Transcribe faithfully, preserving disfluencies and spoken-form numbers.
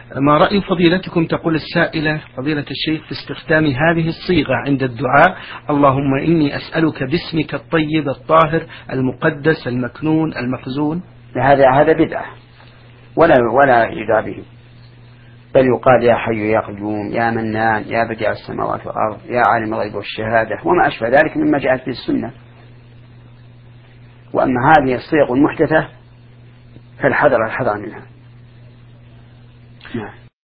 ما رأي فضيلتكم؟ تقول السائلة فضيلة الشيخ في استخدام هذه الصيغة عند الدعاء: اللهم إني أسألك باسمك الطيب الطاهر المقدس المكنون المخزون. هذا هذا بدعة ولا ولا يدعى به، بل يقال يا حي يا قيوم يا منان يا بديع السماوات والأرض يا عالم الغيب والشهادة وما أشبه ذلك مما جاءت به السنة. وأما هذه الصيغ المحدثة فالحذر الحذر منها.